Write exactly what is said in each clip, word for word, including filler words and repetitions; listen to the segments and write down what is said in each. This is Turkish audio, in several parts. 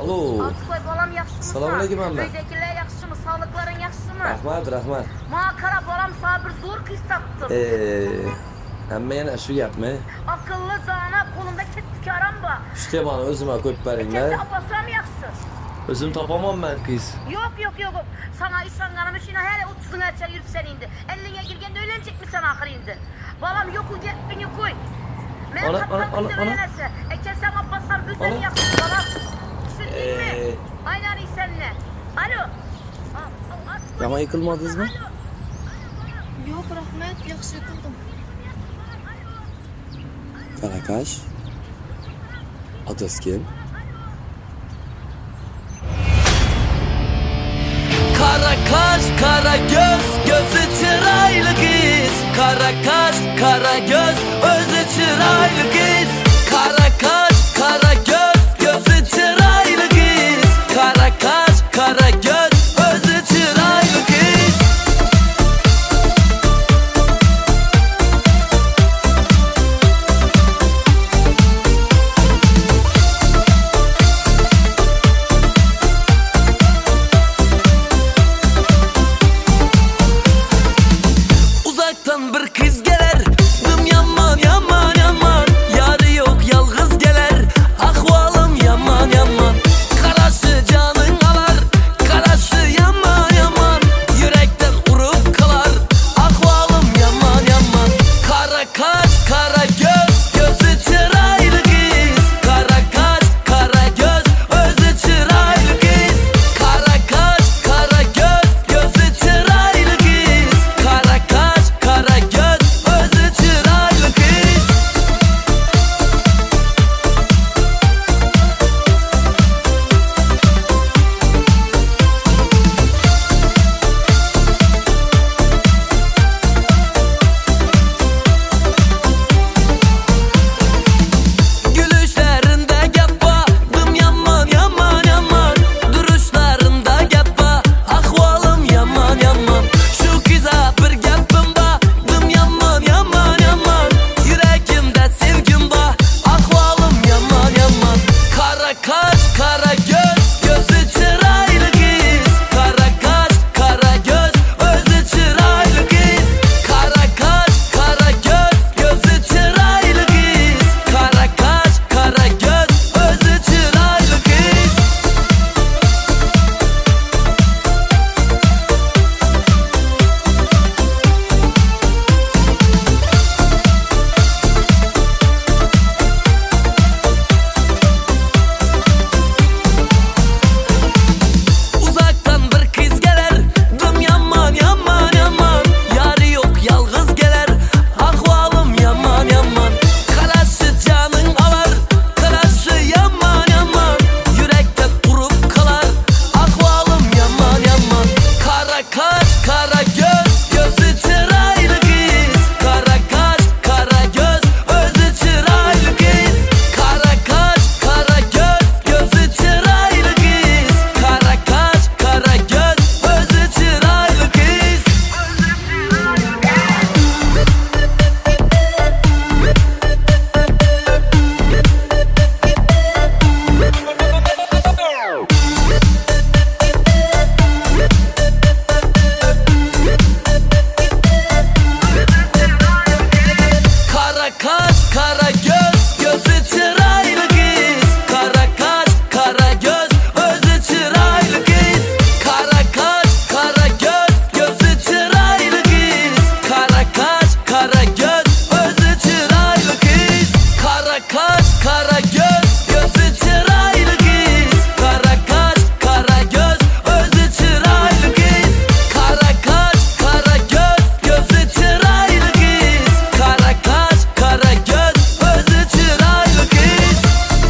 Alo. Artık balam yaxşımı? Selamünaleyküm amma. Öydekiler yaxşımı? Sağlıkların yaxşımı? Rahmat, rahmat. Ma kara balam sana bir zor kız taptım. Eee, amma yana shu gapmi? Akıllı dana kolunda kestik aram var. Shu temani o'zimga qo'yib beringlar. Kesse apasam yaxşı. O'zim topaman men qiz. Yok yok yok. Sana ishonganim uchun hele o'ttizgacha yurib sen indi. ellinga kirganda o'ylanjekmisan axir indi. Balam yo'q gapingni qo'y. Men Ona, ona, ona, ona. E kessem apasam o'zing yaxshi balam. Tushundingmi? Ee. Aynan senle. Alo. Yama yıkılmadınızmı? Yo'q, rahmat, yaxshi yiqildim. Karakaş. Adres kim? Kara kaş, kara göz, gözü çıraylı kız. Kara kaş, kara göz, özü çıraylı kız. Kara kaş, kara göz, gözü çıraylı kız. Kara kaş, kara göz, özü çıraylı kız. Uzaktan bir kız gelir, dım yaman yaman yaman. Yarı yok yalğız gelir, ahvalım yaman yaman. Karaşı canın alar, karaşı yaman yaman. Yürekten vurup kalar, ahvalım yaman yaman. Kara kaş, kara göz, gözü çıraylı kız. Kara kaş, kara göz, özü çıraylı kız. Kara kaş, kara göz, gözü çıraylı kız. Kara kaş, kara göz, özü çıraylı kız. Gülüşlerinde gap var, dım yaman yaman yaman. Duruşlarında gap var, ahvalım yaman yaman. Şu kıza bir gapım var, dım yaman yaman yaman. Yüreğimde sevgim var, ahvalım yaman yaman. Kara kaş, kara göz, gözü çıraylı kız. Kara kaş, kara göz, özü çıraylı kız. Kara kaş, kara göz, gözü çıraylı kız. Kara kaş, kara göz, özü çıraylı kız. Uzaktan bir kız gelir, dım yaman yaman yaman. Yarı yok yalğız gelir, ahvalım yaman yaman. Karaşı canın alar, karaşı yaman yaman. Yürekten vurup kalar, ahvalım yaman yaman. Kara kaş, kara göz, gözü çıraylı kız. Kara kaş, kara göz, özü çıraylı kız. Kara kaş, kara göz, gözü çıraylı kız. Kara kaş, kara göz, özü çıraylı kız. Kara kaş, kara göz, gözü çıraylı kız. Kara kaş, kara göz, özü çıraylı kız. Kara kaş, kara göz, gözü çıraylı kız. Kara kaş, kara göz, özü çıraylı kız. Kara kaş, kara göz, gözü çıraylı kız. Kara kaş, kara göz, özü çıraylı kız. Kara kaş, kara göz, gözü çıraylı kız. Kara kaş, kara göz, özü çıraylı kız.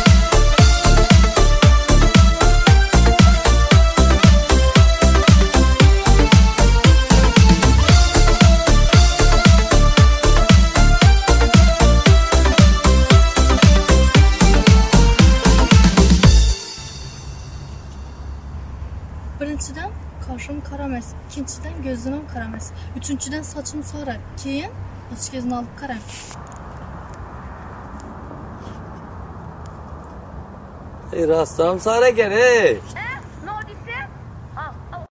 Birinchidan qoshim qora emas, ikkinchidan ko'zim ham qora emas, uchinchidan sochim sora, keyin ochiq ko'zni olib qarang. Ey rastam sarıken ey.